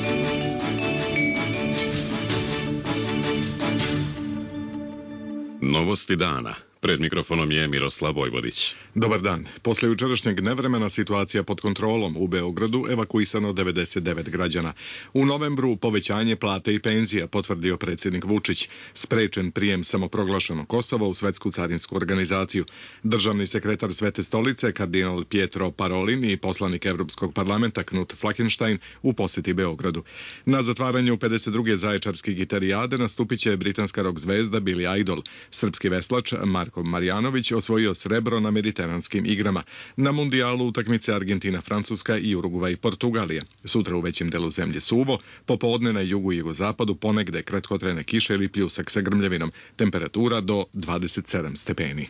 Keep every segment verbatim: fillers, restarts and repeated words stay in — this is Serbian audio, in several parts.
Novosti dana. Pred mikrofonom je Miroslav Vojvodić. Dobar dan. Posle jučerašnjeg nevremena situacija pod kontrolom. U Beogradu evakuisano devedeset devet građana. U novembru povećanje plate i penzija, potvrdio predsjednik Vučić. Sprečen prijem samoproglašenog Kosova u Svetsku carinsku organizaciju. Državni sekretar Svete stolice, kardinal Pietro Parolin i poslanik Evropskog parlamenta Knut Fleckenstein u posjeti Beogradu. Na zatvaranju pedeset druge zaječarske gitarijade nastupit će britanska rock zvezda Billy Idol. Srpski veslač Marko Marjanović osvojio srebro na mediteranskim igrama. Na mundijalu utakmice Argentina-Francuska i Urugvaj-Portugalija. Sutra u većem delu zemlje suvo, popodne na jugu i jugozapadu ponegde kratkotrajne kiše ili pljusak sa grmljavinom. Temperatura do dvadeset sedam stepeni.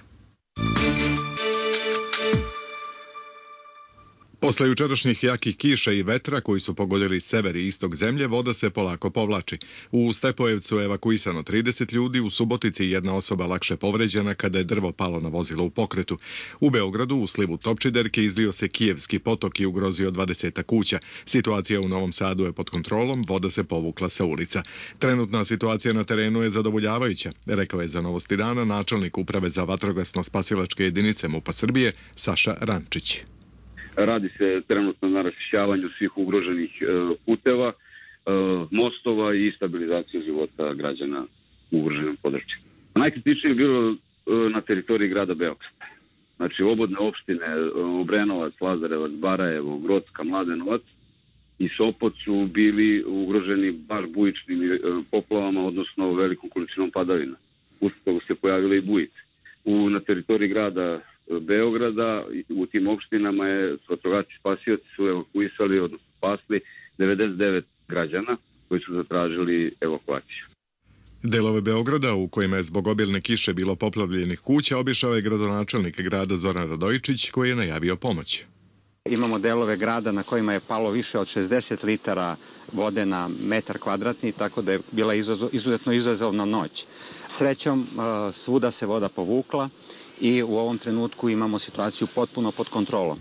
Posle jučerašnjih jakih kiša i vetra koji su pogodili sever i istok zemlje, voda se polako povlači. U Stepojevcu je evakuisano trideset ljudi, u Subotici jedna osoba lakše povređena kada je drvo palo na vozilo u pokretu. U Beogradu u slivu Topčiderke izlio se Kijevski potok i ugrozio dvadeset kuća. Situacija u Novom Sadu je pod kontrolom, voda se povukla sa ulica. Trenutna situacija na terenu je zadovoljavajuća, rekao je za Novosti dana načelnik uprave za vatrogasno-spasilačke jedinice MUP-a Srbije Saša Rančić. Radi se trenutno na raščišćavanju svih ugroženih e, puteva, e, mostova i stabilizaciju života građana u ugroženom području. Najkritičnije je bilo e, na teritoriji grada Beograda. Znači, obodne opštine e, Obrenovac, Lazarevac, Barajevo, Grocka, Mladenovac i Sopot su bili ugroženi baš bujičnim e, poplavama, odnosno velikom količinom padavina. Usled toga se pojavile i bujice. U, na teritoriji grada Beograda, u tim opštinama je vatrogasci spasioci su evakuisali, odnosno spasli devedeset devet građana koji su zatražili evakuaciju. Delove Beograda u kojima je zbog obilne kiše bilo poplavljenih kuća obišao je gradonačelnik grada Zoran Radojičić koji je najavio pomoć. Imamo delove grada na kojima je palo više od šezdeset litara vode na metar kvadratni, tako da je bila izuzetno izazovna noć. Srećom, svuda se voda povukla i u ovom trenutku imamo situaciju potpuno pod kontrolom.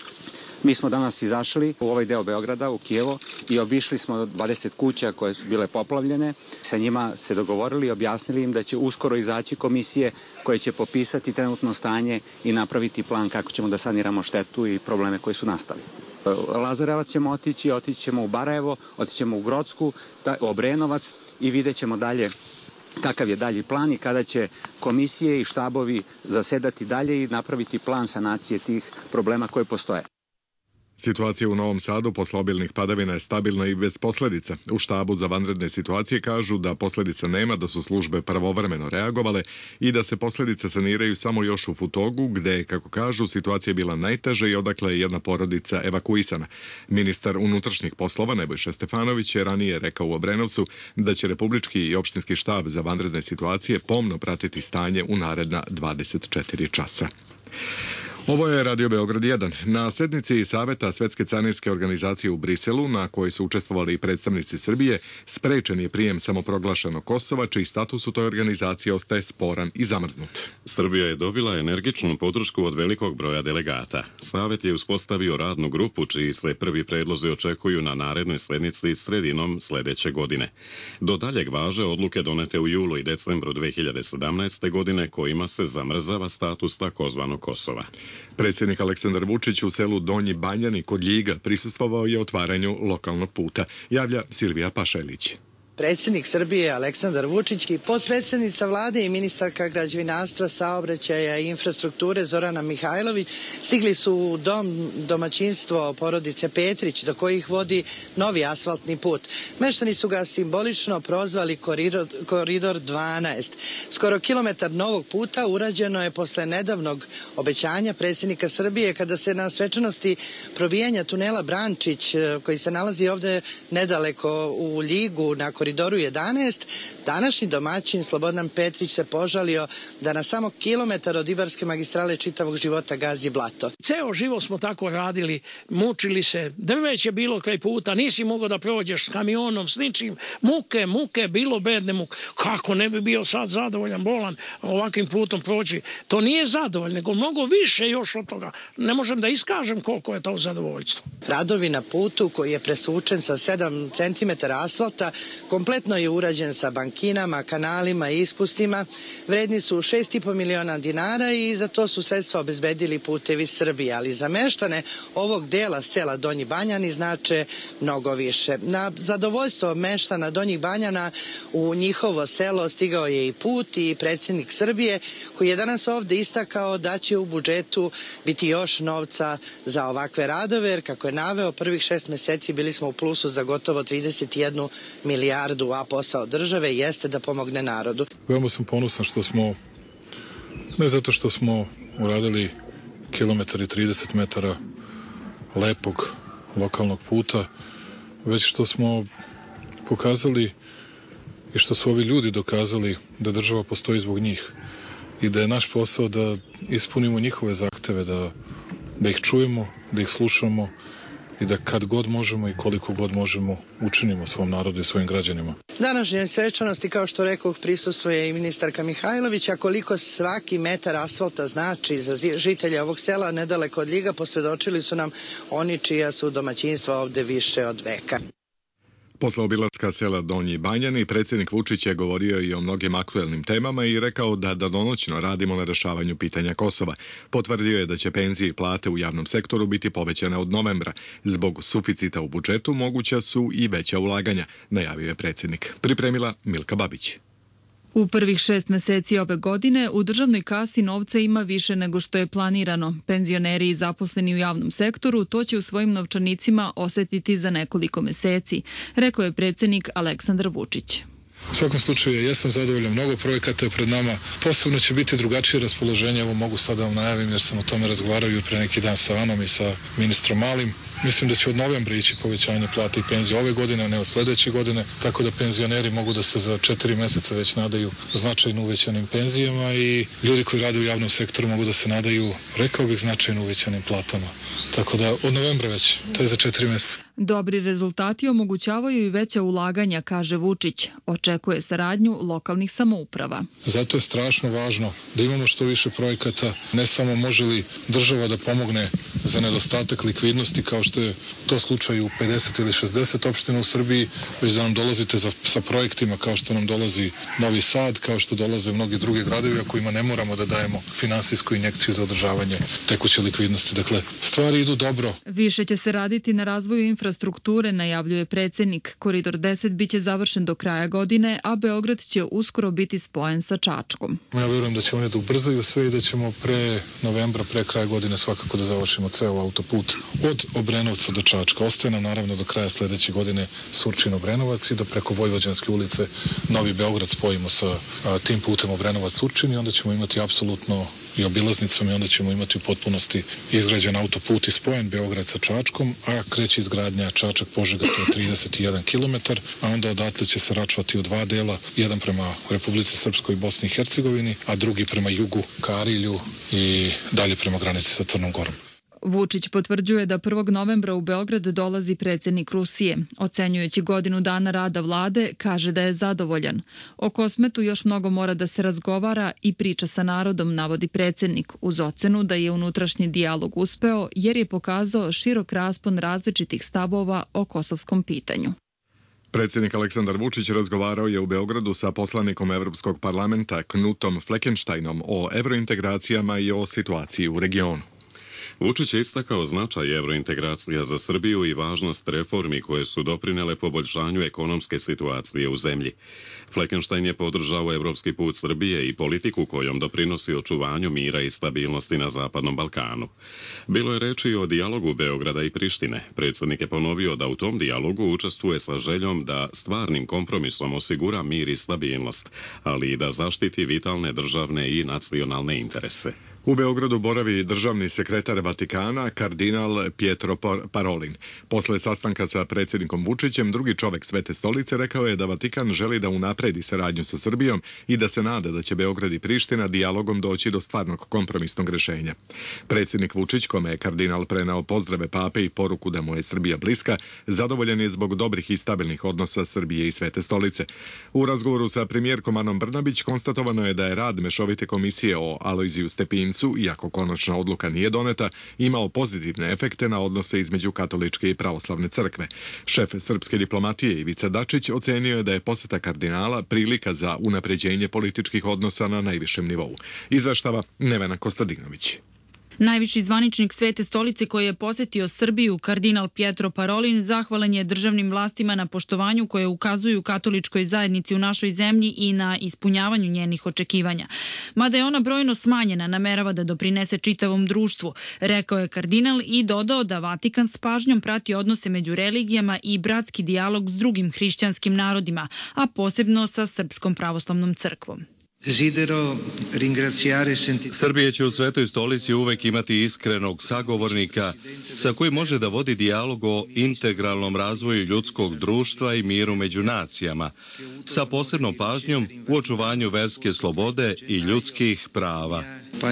Mi smo danas izašli u ovaj deo Beograda, u Kijevo, i obišli smo dvadeset kuća koje su bile poplavljene. Sa njima se dogovorili i objasnili im da će uskoro izaći komisije koje će popisati trenutno stanje i napraviti plan kako ćemo da saniramo štetu i probleme koji su nastali. Lazarevac ćemo otići, otići ćemo u Barajevo, otići ćemo u Grocku, Obrenovac i vidjet ćemo dalje kakav je dalji plan i kada će komisije i štabovi zasedati dalje i napraviti plan sanacije tih problema koje postoje. Situacija u Novom Sadu posle obilnih padavina je stabilna i bez posledica. U štabu za vanredne situacije kažu da posledica nema, da su službe pravovremeno reagovale i da se posledice saniraju samo još u Futogu, gde, kako kažu, situacija je bila najteža i odakle je jedna porodica evakuisana. Ministar unutrašnjih poslova Nebojša Stefanović je ranije rekao u Obrenovcu da će Republički i opštinski štab za vanredne situacije pomno pratiti stanje u naredna dvadeset četiri časa. Ovo je Radio Beograd jedan. Na sednici Saveta Svetske carinske organizacije u Briselu, na kojoj su učestvovali i predstavnici Srbije, sprečen je prijem samoproglašenog Kosova, čiji status u toj organizaciji ostaje sporan i zamrznut. Srbija je dobila energičnu podršku od velikog broja delegata. Savet je uspostavio radnu grupu, čiji se prvi predlozi očekuju na narednoj sednici sredinom sledeće godine. Do daljeg važe odluke donete u julu i decembru dve hiljade sedamnaeste. godine, kojima se zamrzava status takozvanog Kosova. Predsjednik Aleksandar Vučić u selu Donji Banjani kod Ljiga prisustvovao je otvaranju lokalnog puta, javlja Silvija Pašelić. Predsjednik Srbije Aleksandar Vučić i potpredsjednica vlade i ministarka građevinarstva, saobraćaja i infrastrukture Zorana Mihajlović stigli su u dom domaćinstvo porodice Petrić, do kojih vodi novi asfaltni put. Meštani su ga simbolično prozvali koridor, koridor dvanaest. Skoro kilometar novog puta urađeno je posle nedavnog obećanja predsjednika Srbije kada se na svečanosti probijanja tunela Brančić, koji se nalazi ovde nedaleko u Ljigu na koridoru Koridoru jedanaest, današnji domaćin Slobodan Petrić se požalio da na samo kilometar od Ibarske magistrale čitavog života gazi blato. Ceo život smo tako radili, mučili se, drveće bilo kraj puta, nisi mogao da prođeš s kamionom, s ničim, muke, muke, bilo bedne muke. Kako ne bi bio sad zadovoljan, bolan, ovakvim putom proći? To nije zadovoljno, nego mnogo više još od toga. Ne možem da iskažem koliko je to zadovoljstvo. Radovi na putu koji je presvučen sa sedam centimetara asfalta, kompletno je urađen sa bankinama, kanalima i ispustima. Vredni su šest i po miliona dinara i za to su sredstva obezbedili Putevi Srbije, ali za meštane ovog dela sela Donji Banjani znače mnogo više. Na zadovoljstvo meštana Donjih Banjana u njihovo selo stigao je i put i predsjednik Srbije koji je danas ovde istakao da će u budžetu biti još novca za ovakve radove, jer kako je naveo, prvih šest meseci bili smo u plusu za gotovo trideset jednu milijardu, a posao države jeste da pomogne narodu. Veoma sam ponosan što smo, ne zato što smo uradili kilometar i trideset metara lepog lokalnog puta, već što smo pokazali i što su ovi ljudi dokazali da država postoji zbog njih i da je naš posao da ispunimo njihove zahteve, da, da ih čujemo, da ih slušamo i da kad god možemo i koliko god možemo učinimo svom narodu i svojim građanima. Današnjoj svečanosti, kao što rekoh, prisustvuje i ministarka Mihajlović, a koliko svaki metar asfalta znači za žitelje ovog sela nedaleko od Ljiga, posvedočili su nam oni čija su domaćinstva ovde više od veka. Posle obilaska sela Donji Banjani, predsjednik Vučić je govorio i o mnogim aktuelnim temama i rekao da danonoćno radimo na rešavanju pitanja Kosova. Potvrdio je da će penzije i plate u javnom sektoru biti povećane od novembra. Zbog suficita u budžetu moguća su i veća ulaganja, najavio je predsjednik. Pripremila Milka Babić. U prvih šest meseci ove godine u državnoj kasi novca ima više nego što je planirano. Penzioneri i zaposleni u javnom sektoru to će u svojim novčanicima osetiti za nekoliko meseci, rekao je predsjednik Aleksandar Vučić. U svakom slučaju ja jesam zadovoljan, mnogo projekata je pred nama, posebno će biti drugačije raspoloženje, evo mogu sada vam najavim jer sam o tome razgovarao i pre neki dan sa Anom i sa ministrom Malim. Mislim da će od novembra ići povećanje plata i penzije ove godine, a ne od sledeće godine, tako da penzioneri mogu da se za četiri meseca već nadaju značajno uvećanim penzijama i ljudi koji rade u javnom sektoru mogu da se nadaju, rekao bih, značajno uvećanim platama. Tako da od novembra već, to je za četiri meseca. Dobri rezultati omogućavaju i veća ulaganja, kaže Vučić. Očekuje saradnju lokalnih samouprava. Zato je strašno važno da imamo što više projekata, ne samo može li država da pomogne za nedostatak likvidnosti kao što je to slučaj u pedeset ili šezdeset opština u Srbiji, već da nam dolazite za, sa projektima kao što nam dolazi Novi Sad, kao što dolaze mnogi drugi gradovi, a kojima ne moramo da dajemo finansijsku injekciju za održavanje tekuće likvidnosti. Dakle, stvari idu dobro. Više će se raditi na razvoju infrastrukture, najavljuje predsjednik. Koridor deset biće završen do kraja godine, a Beograd će uskoro biti spojen sa Čačkom. Ja vjerujem da će oni da ubrzaju sve i da ćemo pre novembra, pre kraja godine svakako da završimo ceo autoput od Obrenovca do Čačka. Ostaje nam naravno do kraja sledeće godine Surčin-Obrenovac i da preko Vojvođanske ulice Novi Beograd spojimo sa a, tim putem Obrenovac-Surčin i onda ćemo imati apsolutno i obilaznicom i onda ćemo imati u potpunosti izgrađen autoput i spojen Beograd sa Čačkom, a kreće izgradnja Čačak-Požega, to je trideset jedan kilometar, a onda odatle će se račvati u dva dela, jedan prema Republici Srpskoj i Bosni i Hercegovini, a drugi prema jugu ka Arilju i dalje prema granici sa Crnom Gorom. Vučić potvrđuje da prvog novembra u Beograd dolazi predsjednik Rusije. Ocenjujući godinu dana rada vlade, kaže da je zadovoljan. O Kosmetu još mnogo mora da se razgovara i priča sa narodom, navodi predsjednik, uz ocenu da je unutrašnji dijalog uspeo jer je pokazao širok raspon različitih stavova o kosovskom pitanju. Predsjednik Aleksandar Vučić razgovarao je u Beogradu sa poslanikom Evropskog parlamenta Knutom Fleckensteinom o evrointegracijama i o situaciji u regionu. Vučić je istakao značaj evrointegracija za Srbiju i važnost reformi koje su doprinele poboljšanju ekonomske situacije u zemlji. Fleckenstein je podržao evropski put Srbije i politiku kojom doprinosi očuvanju mira i stabilnosti na Zapadnom Balkanu. Bilo je reči o dijalogu Beograda i Prištine. Predsjednik je ponovio da u tom dijalogu učestvuje sa željom da stvarnim kompromisom osigura mir i stabilnost, ali i da zaštiti vitalne državne i nacionalne interese. U Beogradu boravi državni sekretar sekretar Vatikana, kardinal Pietro Parolin. Posle sastanka sa predsjednikom Vučićem, drugi čovek Svete stolice rekao je da Vatikan želi da unapredi saradnju sa Srbijom i da se nada da će Beograd i Priština dijalogom doći do stvarnog kompromisnog rešenja. Predsjednik Vučić, kome je kardinal preneo pozdrave pape i poruku da mu je Srbija bliska, zadovoljan je zbog dobrih i stabilnih odnosa Srbije i Svete stolice. U razgovoru sa premijerkom Anom Brnabić konstatovano je da je rad mešovite komisije o Alojziju Stepincu, iako konačna odluka nije doneta, imao pozitivne efekte na odnose između katoličke i pravoslavne crkve. Šef srpske diplomatije Ivica Dačić ocenio je da je poseta kardinala prilika za unapređenje političkih odnosa na najvišem nivou. Izveštava Nevena Kostadinović. Najviši zvaničnik Svete stolice koji je posetio Srbiju, kardinal Pietro Parolin, zahvalan je državnim vlastima na poštovanju koje ukazuju katoličkoj zajednici u našoj zemlji i na ispunjavanju njenih očekivanja. Mada je ona brojno smanjena, namerava da doprinese čitavom društvu, rekao je kardinal i dodao da Vatikan s pažnjom prati odnose među religijama i bratski dijalog s drugim hrišćanskim narodima, a posebno sa Srpskom pravoslavnom crkvom. Srbija će u Svetoj stolici uvek imati iskrenog sagovornika sa kojim može da vodi dijalog o integralnom razvoju ljudskog društva i miru među nacijama, sa posebnom pažnjom u očuvanju verske slobode i ljudskih prava.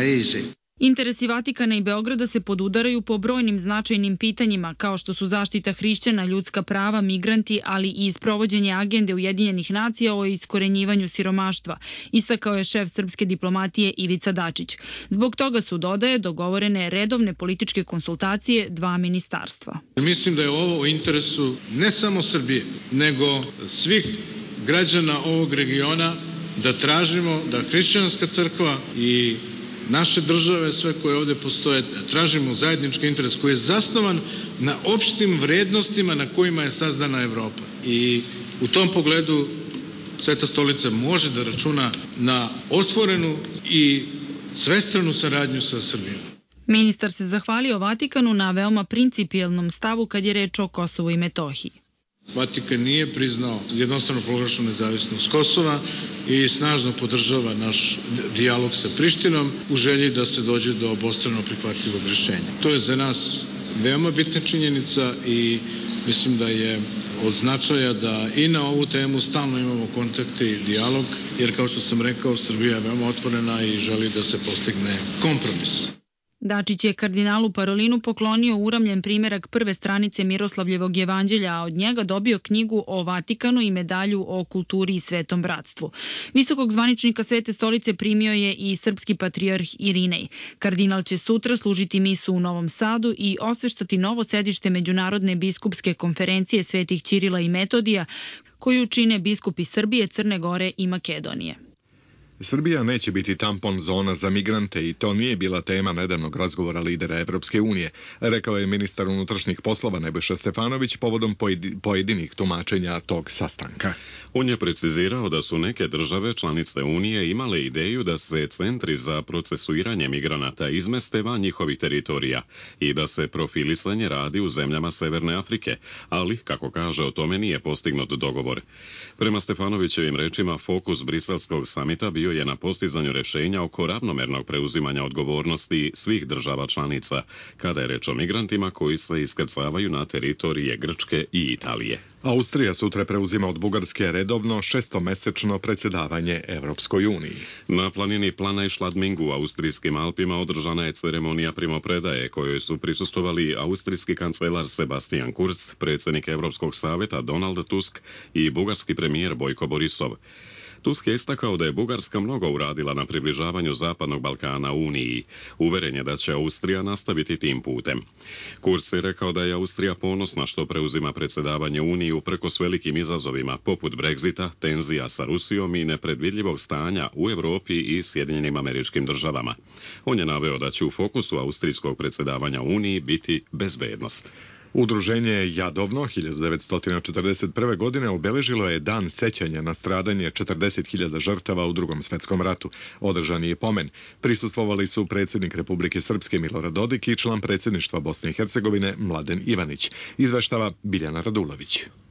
Interesi Vatikana i Beograda se podudaraju po brojnim značajnim pitanjima, kao što su zaštita hrišćana, ljudska prava, migranti, ali i sprovođenje agende Ujedinjenih nacija o iskorenjivanju siromaštva, istakao je šef srpske diplomatije Ivica Dačić. Zbog toga su, dodaje, dogovorene redovne političke konsultacije dva ministarstva. Mislim da je ovo u interesu ne samo Srbije, nego svih građana ovog regiona da tražimo da hrišćanska crkva i naše države, sve koje ovde postoje, tražimo zajednički interes koji je zasnovan na opštim vrednostima na kojima je sazdana Evropa. I u tom pogledu Sveta stolica može da računa na otvorenu i svestranu saradnju sa Srbijom. Ministar se zahvalio Vatikanu na veoma principijelnom stavu kad je reč o Kosovu i Metohiji. Vatikan nije priznao jednostrano proglašenu nezavisnost Kosova i snažno podržava naš dijalog sa Prištinom u želji da se dođe do obostrano prihvatljivog rješenja. To je za nas veoma bitna činjenica i mislim da je od značaja da i na ovu temu stalno imamo kontakte i dijalog, jer kao što sam rekao, Srbija je veoma otvorena i želi da se postigne kompromis. Dačić je kardinalu Parolinu poklonio uramljen primerak prve stranice Miroslavljevog jevanđelja, a od njega dobio knjigu o Vatikanu i medalju o kulturi i svetom bratstvu. Visokog zvaničnika Svete stolice primio je i srpski patrijarh Irinej. Kardinal će sutra služiti misu u Novom Sadu i osveštati novo sedište Međunarodne biskupske konferencije Svetih Ćirila i Metodija, koju čine biskupi Srbije, Crne Gore i Makedonije. Srbija neće biti tampon zona za migrante i to nije bila tema nedavnog razgovora lidera Evropske unije, rekao je ministar unutrašnjih poslova Nebojša Stefanović povodom pojedinih tumačenja tog sastanka. On je precizirao da su neke države članice Unije imale ideju da se centri za procesuiranje migranata izmeste van njihovih teritorija i da se profilisanje radi u zemljama Severne Afrike, ali, kako kaže, o tome nije postignut dogovor. Prema Stefanovićevim rečima, fokus briselskog samita bio je na postizanju rješenja oko ravnomernog preuzimanja odgovornosti svih država članica, kada je reč o migrantima koji se iskrcavaju na teritorije Grčke i Italije. Austrija sutra preuzima od Bugarske redovno šestomesečno predsjedavanje Evropskoj uniji. Na planini Plana i Šladmingu u austrijskim Alpima održana je ceremonija primopredaje kojoj su prisustvovali austrijski kancelar Sebastian Kurz, predsjednik Evropskog savjeta Donald Tusk i bugarski premijer Bojko Borisov. Tusk je istakao da je Bugarska mnogo uradila na približavanju Zapadnog Balkana Uniji. Uveren je da će Austrija nastaviti tim putem. Kurz je rekao da je Austrija ponosna što preuzima predsjedavanje Uniji uprkos velikim izazovima poput Brexita, tenzija sa Rusijom i nepredvidljivog stanja u Europi i Sjedinjenim Američkim Državama. On je naveo da će u fokusu austrijskog predsjedavanja Uniji biti bezbednost. Udruženje Jadovno hiljadu devetsto četrdeset prve. godine obeležilo je dan sećanja na stradanje četrdeset hiljada žrtava u Drugom svjetskom ratu. Održan je pomen. Prisustvovali su predsjednik Republike Srpske Milorad Dodik i član predsjedništva Bosne i Hercegovine Mladen Ivanić. Izveštava Biljana Radulović.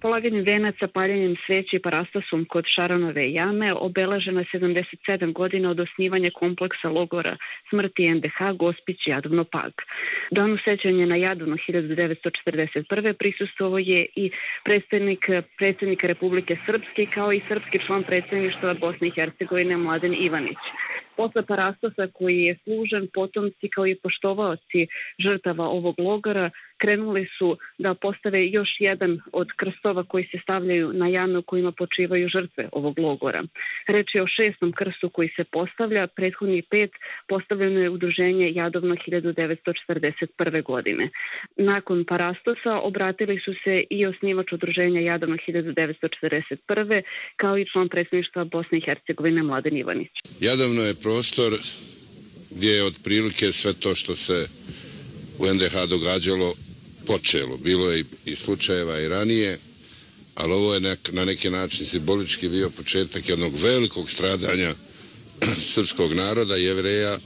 Polaganjem venaca, paljenjem sveća i parastosom kod Šaranove jame obeleženo je sedamdeset sedam godina od osnivanja kompleksa logora smrti en de ha Gospić Jadovno Pag. Danu sećanja na Jadovno hiljadu devetsto četrdeset prve prisustvovao je i predstavnik predsjednika Republike Srpske kao i srpski član predsjedništva Bosne i Hercegovine Mladen Ivanić. Posle parastosa koji je služen, potomci kao i poštovaoci žrtava ovog logora krenuli su da postave još jedan od krstova koji se stavljaju na jame u kojima počivaju žrtve ovog logora. Reč je o šestom krstu koji se postavlja, prethodnih pet postavljeno je udruženje Jadovno hiljadu devetsto četrdeset prve godine. Nakon parastosa obratili su se i osnivač udruženja Jadovno hiljadu devetsto četrdeset prve kao i član predsjedništva Bosne i Hercegovine Mladen Ivanić. Jadovno je prostor gdje je otprilike sve to što se u en de ha događalo počelo. Bilo je i slučajeva i ranije, ali ovo je nek, na neki način simbolički bio početak jednog velikog stradanja srpskog naroda, Jevreja,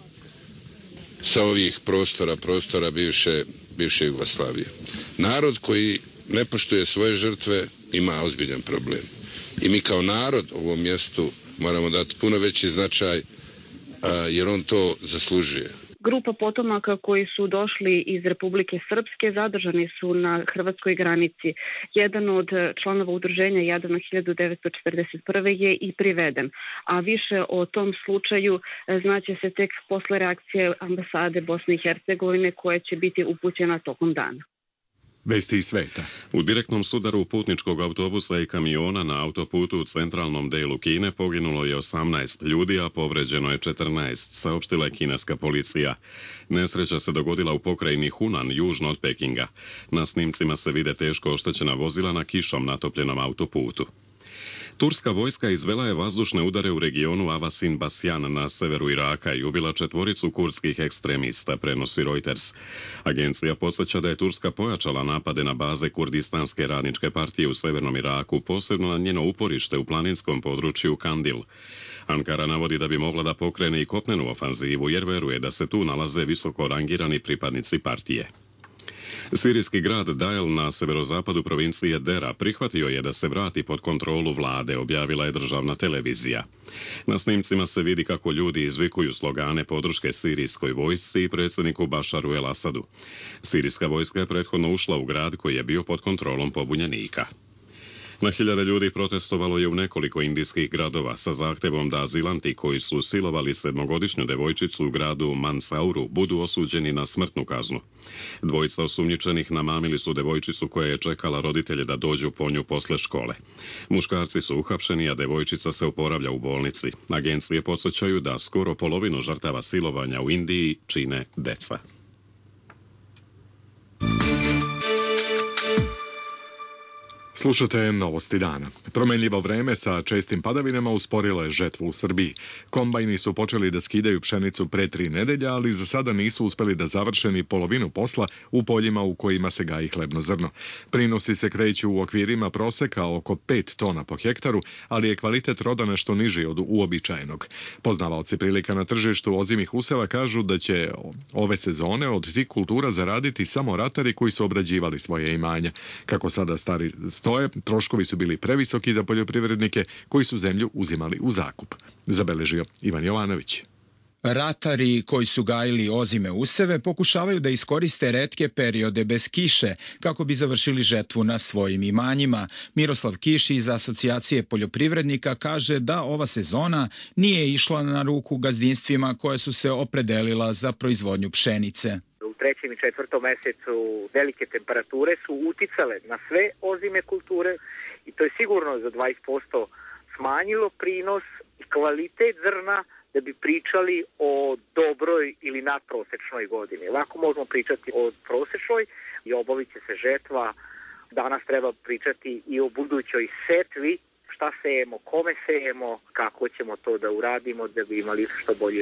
sa ovih prostora, prostora bivše, bivše Jugoslavije. Narod koji ne poštuje svoje žrtve ima ozbiljan problem. I mi kao narod ovom mjestu moramo dati puno veći značaj, jer on to zaslužuje. Grupa potomaka koji su došli iz Republike Srpske zadržani su na hrvatskoj granici. Jedan od članova udruženja Jadovno hiljadu devetsto četrdeset prve je i priveden, a više o tom slučaju znaće se tek posle reakcije ambasade Bosne i Hercegovine koja će biti upućena tokom dana. Vesti iz sveta. U direktnom sudaru putničkog autobusa i kamiona na autoputu u centralnom delu Kine poginulo je osamnaest ljudi, a povređeno je četrnaest, saopštila je kineska policija. Nesreća se dogodila u pokrajini Hunan, južno od Pekinga. Na snimcima se vide teško oštećena vozila na kišom natopljenom autoputu. Turska vojska izvela je vazdušne udare u regionu Avasin Basjan na severu Iraka i ubila četvoricu kurdskih ekstremista, prenosi Reuters. Agencija podsjeća da je Turska pojačala napade na baze Kurdistanske radničke partije u severnom Iraku, posebno na njeno uporište u planinskom području Kandil. Ankara navodi da bi mogla da pokrene i kopnenu ofanzivu jer veruje da se tu nalaze visoko rangirani pripadnici partije. Sirijski grad Dael na severozapadu provincije Dera prihvatio je da se vrati pod kontrolu vlade, objavila je državna televizija. Na snimcima se vidi kako ljudi izvikuju slogane podrške sirijskoj vojsci i predsjedniku Bašaru el Asadu. Sirijska vojska je prethodno ušla u grad koji je bio pod kontrolom pobunjenika. Na hiljade ljudi protestovalo je u nekoliko indijskih gradova sa zahtevom da azilanti koji su silovali sedmogodišnju devojčicu u gradu Mansauru budu osuđeni na smrtnu kaznu. Dvojica osumnjičenih namamili su devojčicu koja je čekala roditelje da dođu po nju posle škole. Muškarci su uhapšeni, a devojčica se oporavlja u bolnici. Agencije podsjećaju da skoro polovinu žrtava silovanja u Indiji čine deca. Slušate novosti dana. Promenljivo vreme sa čestim padavinama usporilo je žetvu u Srbiji. Kombajni su počeli da skidaju pšenicu pre tri nedelja, ali za sada nisu uspeli da završe ni polovinu posla u poljima u kojima se gaji hlebno zrno. Prinosi se kreću u okvirima proseka oko pet tona po hektaru, ali je kvalitet roda nešto niži od uobičajenog. Poznavaoci prilika na tržištu ozimih useva kažu da će ove sezone od tih kultura zaraditi samo ratari koji su obrađivali svoje imanja. Kako sada stari stoje, troškovi su bili previsoki za poljoprivrednike koji su zemlju uzimali u zakup. Zabeležio Ivan Jovanović. Ratari koji su gajili ozime useve pokušavaju da iskoriste retke periode bez kiše kako bi završili žetvu na svojim imanjima. Miroslav Kiš iz Asocijacije poljoprivrednika kaže da ova sezona nije išla na ruku gazdinstvima koja su se opredelila za proizvodnju pšenice. U trećem i četvrtom mesecu velike temperature su uticale na sve ozime kulture i to je sigurno za dvadeset posto smanjilo prinos i kvalitet zrna da bi pričali o dobroj ili nadprosečnoj godini. Lako možemo pričati o prosečnoj i obavit će se žetva. Danas treba pričati i o budućoj setvi, šta sejemo, kome sejemo, kako ćemo to da uradimo da bi imali što bolji rod.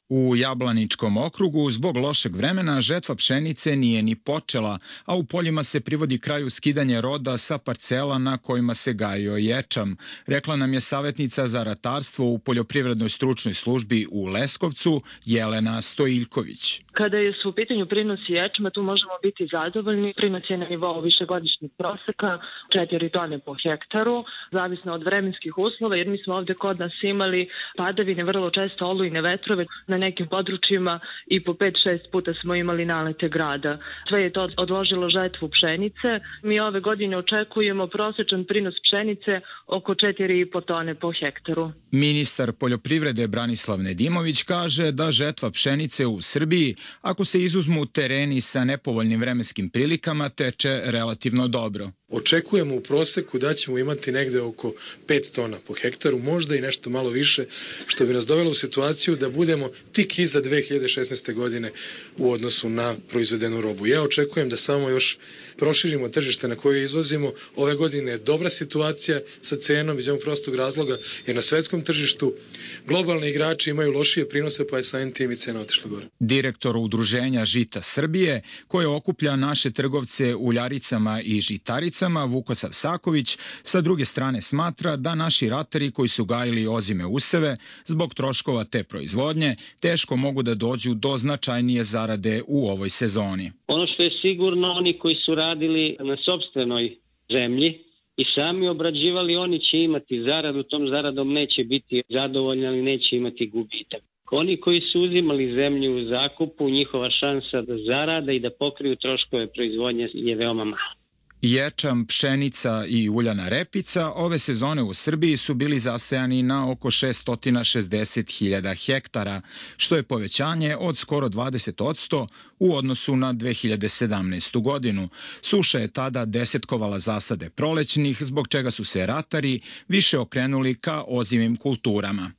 U Jablaničkom okrugu zbog lošeg vremena žetva pšenice nije ni počela, a u poljima se privodi kraju skidanje roda sa parcela na kojima se gajio ječam, rekla nam je savjetnica za ratarstvo u Poljoprivrednoj stručnoj službi u Leskovcu Jelena Stojiljković. Kada su u pitanju prinosi ječma, tu možemo biti zadovoljni. Prinos je na nivou višegodišnjeg proseka, četiri tone po hektaru, zavisno od vremenskih uslova, jer mi smo ovde kod nas imali padavine, vrlo često olujne vetrove, na nekim područjima i po pet šest puta smo imali nalete grada. Sve je to odložilo žetvu pšenice. Mi ove godine očekujemo prosečan prinos pšenice oko četiri i po tone po hektaru. Ministar poljoprivrede Branislav Nedimović kaže da žetva pšenice u Srbiji, ako se izuzmu tereni sa nepovoljnim vremenskim prilikama, teče relativno dobro. Očekujemo u proseku da ćemo imati negde oko pet tona po hektaru, možda i nešto malo više, što bi nas dovelo u situaciju da budemo tik iza dve hiljade šesnaeste. godine u odnosu na proizvedenu robu. Ja očekujem da samo još proširimo tržište na koje izvozimo. Ove godine je dobra situacija sa cenom iz jednog prostog razloga, jer na svetskom tržištu globalni igrači imaju lošije prinose, pa je samim tim i cena otišla gore. Direktor Udruženja Žita Srbije, koje okuplja naše trgovce uljaricama i žitaricama, Vukosav Saković, sa druge strane smatra da naši ratari koji su gajili ozime useve zbog troškova te proizvodnje teško mogu da dođu do značajnije zarade u ovoj sezoni. Ono što je sigurno, oni koji su radili na sopstvenoj zemlji i sami obrađivali, oni će imati zaradu, tom zaradom neće biti zadovoljni, ali neće imati gubitak. Oni koji su uzimali zemlju u zakupu, njihova šansa da zarade i da pokriju troškove proizvodnje je veoma mala. Ječam, pšenica i uljana repica ove sezone u Srbiji su bili zasejani na oko šessto šezdeset hiljada hektara, što je povećanje od skoro dvadeset posto u odnosu na dve hiljade sedamnaestu. godinu. Suša je tada desetkovala zasade prolećnih, zbog čega su se ratari više okrenuli ka ozimim kulturama.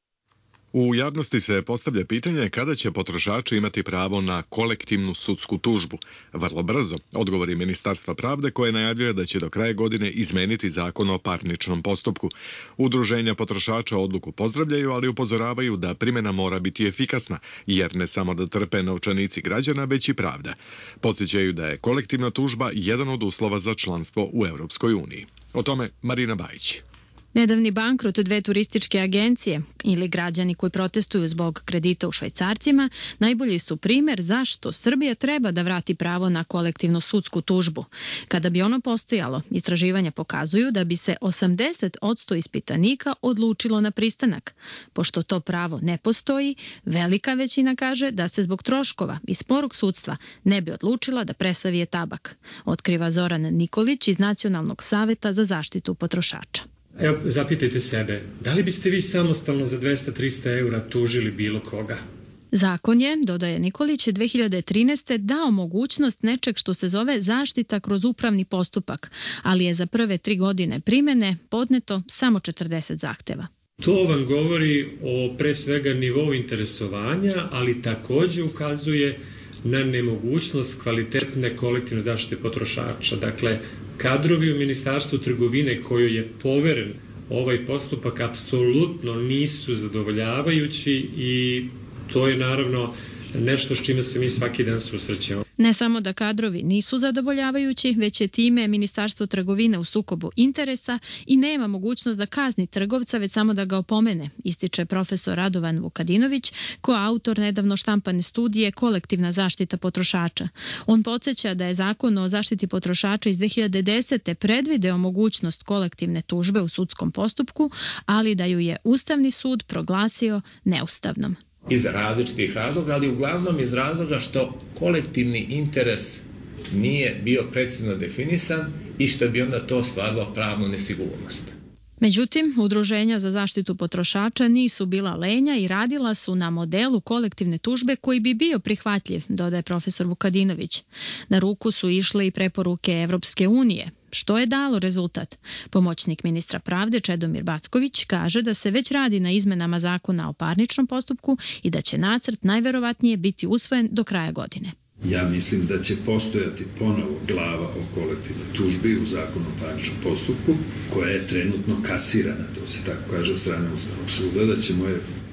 U javnosti se postavlja pitanje kada će potrošači imati pravo na kolektivnu sudsku tužbu. Vrlo brzo, odgovori Ministarstva pravde koje najavljuje da će do kraja godine izmeniti zakon o parničnom postupku. Udruženja potrošača odluku pozdravljaju, ali upozoravaju da primjena mora biti efikasna, jer ne samo da trpe novčanici građana, već i pravda. Podsjećaju da je kolektivna tužba jedan od uslova za članstvo u Europskoj uniji. O tome Marina Bajić. Nedavni bankrot dve turističke agencije ili građani koji protestuju zbog kredita u švajcarcima najbolji su primer zašto Srbija treba da vrati pravo na kolektivnu sudsku tužbu. Kada bi ono postojalo, istraživanja pokazuju da bi se osamdeset posto ispitanika odlučilo na pristanak. Pošto to pravo ne postoji, velika većina kaže da se zbog troškova i sporog sudstva ne bi odlučila da presavije tabak, otkriva Zoran Nikolić iz Nacionalnog saveta za zaštitu potrošača. Evo, zapitajte sebe, da li biste vi samostalno za dvesta do trista eura tužili bilo koga? Zakon je, dodaje Nikolić, dve hiljade trinaeste. dao mogućnost nečeg što se zove zaštita kroz upravni postupak, ali je za prve tri godine primjene podneto samo četrdeset zahteva. To vam govori o pre svega nivou interesovanja, ali takođe ukazuje na nemogućnost kvalitetne kolektivne zaštite potrošača. Dakle, kadrovi u Ministarstvu trgovine kojoj je poveren ovaj postupak apsolutno nisu zadovoljavajući i to je naravno nešto s čime se mi svaki dan susrećemo. Ne samo da kadrovi nisu zadovoljavajući, već je time Ministarstvo trgovine u sukobu interesa i nema mogućnost da kazni trgovca, već samo da ga opomene, ističe profesor Radovan Vukadinović, ko je autor nedavno štampane studije Kolektivna zaštita potrošača. On podsjeća da je Zakon o zaštiti potrošača iz dve hiljade desete. predvideo mogućnost kolektivne tužbe u sudskom postupku, ali da ju je Ustavni sud proglasio neustavnom. Iz različitih razloga, ali uglavnom iz razloga što kolektivni interes nije bio precizno definisan i što bi onda to stvarilo pravnu nesigurnost. Međutim, udruženja za zaštitu potrošača nisu bila lenja i radila su na modelu kolektivne tužbe koji bi bio prihvatljiv, dodaje profesor Vukadinović. Na ruku su išle i preporuke Evropske unije, što je dalo rezultat. Pomoćnik ministra pravde Čedomir Backović kaže da se već radi na izmenama zakona o parničnom postupku i da će nacrt najverovatnije biti usvojen do kraja godine. Ja mislim da će postojati ponovo glava o kolektivnoj tužbi u zakonu o parničnom postupku, koja je trenutno kasirana, to se tako kaže od strane Ustavnog suda, da ćemo je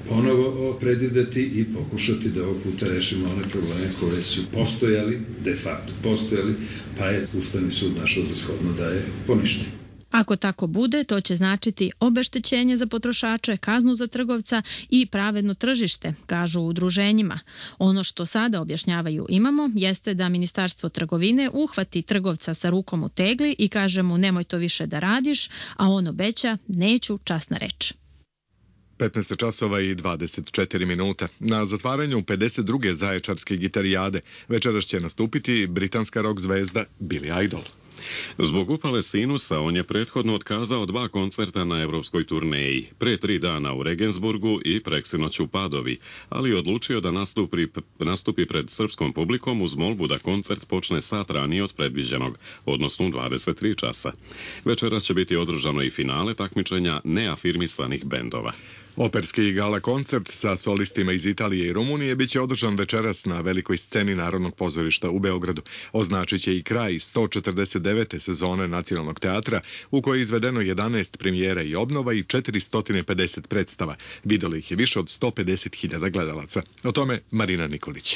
ponovo predvideti i pokušati da ovog puta rešimo one probleme koje su postojali, de facto postojali, pa je Ustavni sud našao za shodno da je poništi. Ako tako bude, to će značiti obeštećenje za potrošače, kaznu za trgovca i pravedno tržište, kažu u udruženjima. Ono što sada objašnjavaju imamo jeste da Ministarstvo trgovine uhvati trgovca sa rukom u tegli i kaže mu nemoj to više da radiš, a on obeća neću, časna reč. petnaest časova i dvadeset četiri minuta. Na zatvaranju pedeset druge zaječarske gitarijade večeras će nastupiti britanska rock zvezda Billy Idol. Zbog upale sinusa on je prethodno otkazao dva koncerta na evropskoj turneji, pre tri dana u Regensburgu i preksinoć u Padovi, ali je odlučio da nastupi, nastupi pred srpskom publikom uz molbu da koncert počne sat ranije od predviđenog, odnosno u dvadeset tri časa. Večeras će biti održano i finale takmičenja neafirmisanih bendova. Operski gala koncert sa solistima iz Italije i Rumunije biće održan večeras na velikoj sceni Narodnog pozorišta u Beogradu. Označit će i kraj sto četrdeset devete sezone Nacionalnog teatra u kojoj je izvedeno jedanaest premijera i obnova i četiristo pedeset predstava. Videlo ih je više od sto pedeset hiljada gledalaca. O tome Marina Nikolić.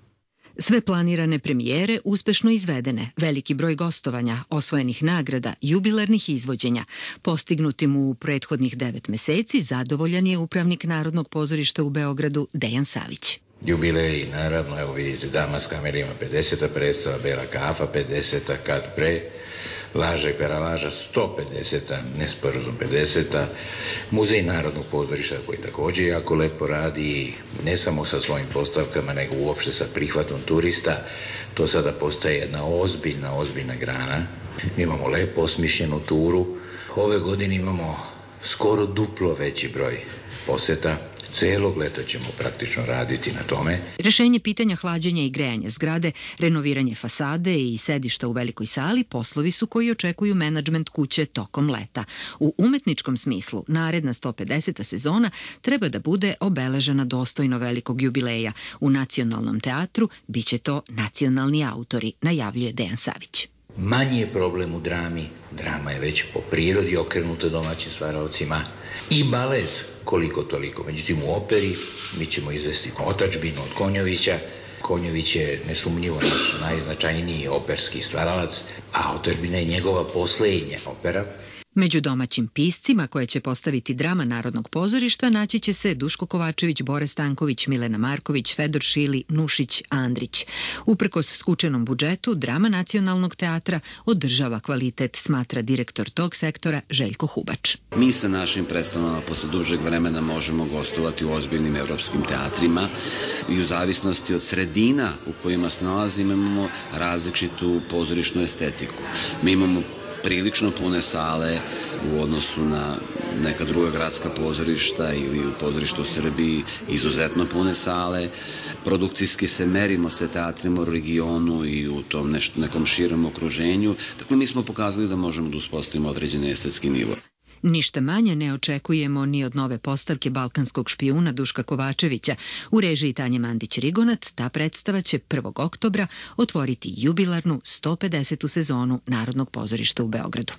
Sve planirane premijere uspešno izvedene, veliki broj gostovanja, osvojenih nagrada, jubilarnih izvođenja. Postignutim u prethodnih devet meseci zadovoljan je upravnik Narodnog pozorišta u Beogradu Dejan Savić. Jubilej, naravno, evo vidite, Dama s kamerima pedeseta predstava, Bela kafa pedeseta, Kad pre, Laža i Peralaža sto pedeseta, Nesporazum pedeseta, Muzej Narodnog pozorišta koji takođe jako lepo radi, ne samo sa svojim postavkama, nego uopšte sa prihvatom turista. To sada postaje jedna ozbiljna, ozbiljna grana. Mi imamo lepo osmišljenu turu. Ove godine imamo skoro duplo veći broj poseta. Celog leta ćemo praktično raditi na tome. Rešenje pitanja hlađenja i grejanja zgrade, renoviranje fasade i sedišta u velikoj sali poslovi su koji očekuju menadžment kuće tokom leta. U umetničkom smislu, naredna sto pedeseta sezona treba da bude obeležena dostojno velikog jubileja. U Nacionalnom teatru biće to nacionalni autori, najavljuje Dejan Savić. Manji je problem u drami. Drama je već po prirodi okrenuta domaćim stvaraocima. I balet koliko toliko. Međutim, u operi mi ćemo izvesti Otadžbinu od Konjovića. Konjović je nesumnjivo naš najznačajniji operski stvaralac, a Otadžbina je njegova poslednja opera. Među domaćim piscima koje će postaviti drama Narodnog pozorišta naći će se Duško Kovačević, Bore Stanković, Milena Marković, Fedor Šili, Nušić, Andrić. Uprkos skučenom budžetu, drama Nacionalnog teatra održava kvalitet, smatra direktor tog sektora Željko Hubač. Mi sa našim predstavama posle dužeg vremena možemo gostovati u ozbiljnim evropskim teatrima i u zavisnosti od sredina u kojima se nalazimo imamo različitu pozorišnu estetiku. Mi imamo prilično pune sale u odnosu na neka druga gradska pozorišta ili u pozorištu u Srbiji, izuzetno pune sale. Produkcijski se merimo sa teatrima u regionu i u tom nešto, nekom širem okruženju. Dakle, mi smo pokazali da možemo da uspostavimo određeni estetski nivo. Ništa manje ne očekujemo ni od nove postavke balkanskog špijuna Duška Kovačevića. U režiji Tanje Mandić-Rigonat ta predstava će prvog oktobra otvoriti jubilarnu sto pedesetu sezonu Narodnog pozorišta u Beogradu.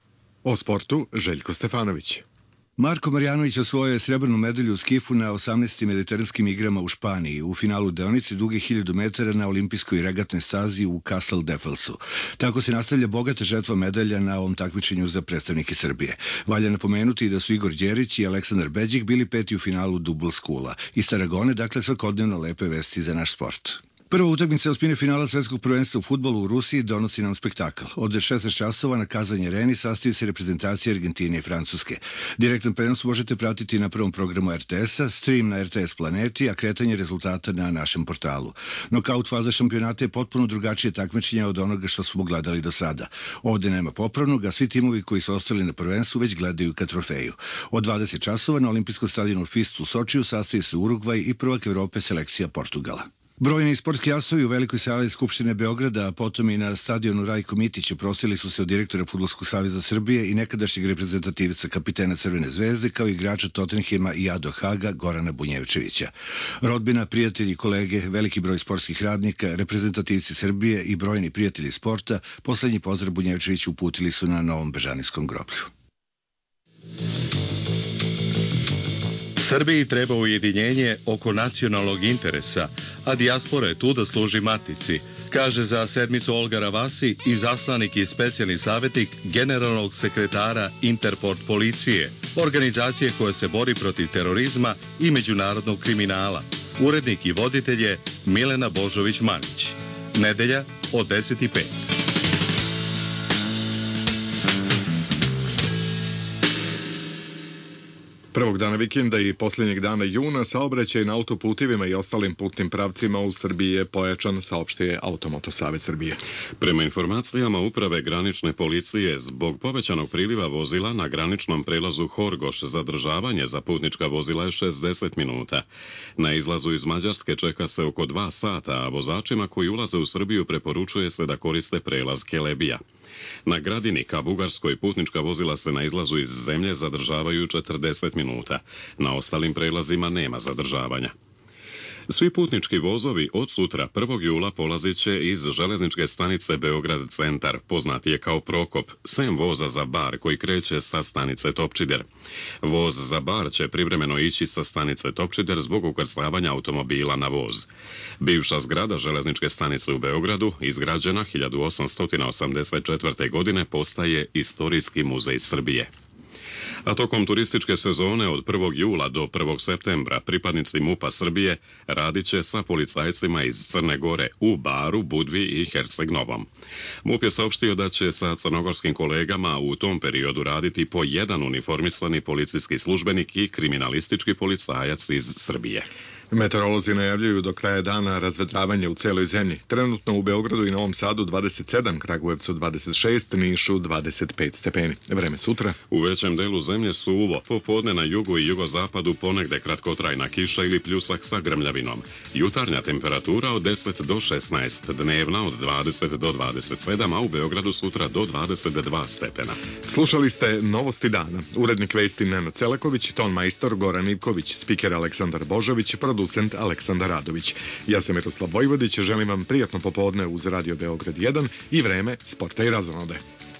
O sportu Željko Stefanović. Marko Marjanović osvojio je srebrnu medalju u skifu na osamnaestim mediteranskim igrama u Španiji u finalu deonice duge hiljadu metara na olimpijskoj regatnoj stazi u Castle Deffelsu. Tako se nastavlja bogata žetva medalja na ovom takmičenju za predstavnike Srbije. Valja napomenuti da su Igor Đerić i Aleksandar Beđik bili peti u finalu Double Skula. Iz Tarragone, dakle, svakodnevno lepe vesti za naš sport. Prva utakmica osmine finala svetskog prvenstva u fudbalu u Rusiji donosi nam spektakl. Od šesnaest časova na Kazanje Areni sastoji se reprezentacija Argentine i Francuske. Direktan prenos možete pratiti na prvom programu er te esa, stream na er te es Planeti, a kretanje rezultata na našem portalu. Nokaut faza šampionata je potpuno drugačije takmičenje od onoga što smo gledali do sada. Ovde nema popravnog, a svi timovi koji su ostali na prvenstvu već gledaju ka trofeju. Od dvadeset časova na olimpijskom stadionu Fist u Sočiju sastoji se Urugvaj i prvak Evrope selekcija Portugala. Brojni sportski asovi u velikoj sali Skupštine Beograda, a potom i na stadionu Rajko Mitić oprostili su se od direktora Fudbalskog saveza Srbije i nekadašnjeg reprezentativca kapitena Crvene zvezde, kao i igrača Tottenhema i Ado Haga Gorana Bunjevčevića. Rodbina, prijatelji, kolege, veliki broj sportskih radnika, reprezentativci Srbije i brojni prijatelji sporta poslednji pozdrav Bunjevčeviću uputili su na Novom Bežanijskom groblju. Srbiji treba ujedinjenje oko nacionalnog interesa, a dijaspora je tu da služi matici, kaže za sedmicu Olga Ravasi, izaslanik i specijalni savjetnik generalnog sekretara Interport policije, organizacije koja se bori protiv terorizma i međunarodnog kriminala. Urednik i voditelj je Milena Božović-Manić. Nedelja od deset i pet. Prvog dana vikenda i posljednjeg dana juna saobraćaj na autoputevima i ostalim putnim pravcima u Srbiji je pojačan, saopštuje Automoto Savez Srbije. Prema informacijama Uprave granične policije, zbog povećanog priliva vozila na graničnom prelazu Horgoš zadržavanje za putnička vozila je šezdeset minuta. Na izlazu iz Mađarske čeka se oko dva sata, a vozačima koji ulaze u Srbiju preporučuje se da koriste prelaz Kelebija. Na Gradini ka Bugarskoj putnička vozila se na izlazu iz zemlje zadržavaju četrdeset minuta. Na ostalim prelazima nema zadržavanja. Svi putnički vozovi od sutra prvog jula polazit će iz železničke stanice Beograd centar, poznat je kao Prokop, sem voza za Bar koji kreće sa stanice Topčider. Voz za Bar će privremeno ići sa stanice Topčider zbog ukrcavanja automobila na voz. Bivša zgrada železničke stanice u Beogradu, izgrađena hiljadu osamsto osamdeset četvrte. godine, postaje Istorijski muzej Srbije. A tokom turističke sezone od prvog jula do prvog septembra pripadnici MUP-a Srbije radit će sa policajcima iz Crne Gore u Baru, Budvi i Herceg Novom. MUP je saopštio da će sa crnogorskim kolegama u tom periodu raditi po jedan uniformisani policijski službenik i kriminalistički policajac iz Srbije. Meteorolozi najavljuju do kraja dana razvedravanje u celoj zemlji. Trenutno u Beogradu i Novom Sadu dvadeset sedam, Kragujevcu dvadeset šest, Nišu dvadeset pet stepeni. Vreme sutra. U većem delu zemlje suvo, popodne na jugu i jugozapadu ponegde kratkotrajna kiša ili pljusak sa grmljavinom. Jutarnja temperatura od deset do šesnaest, dnevna od dvadeset do dvadeset sedam, a u Beogradu sutra do dvadeset dva stepena. Slušali ste Novosti dana. Urednik vesti Nenad Celaković, ton majstor Goran Ivković, spiker Aleksandar Božović, producent Aleksandar Radović. Ja sam Miroslav Vojvodić, želim vam prijatno popodne uz Radio Beograd jedan i vreme sporta i razonode.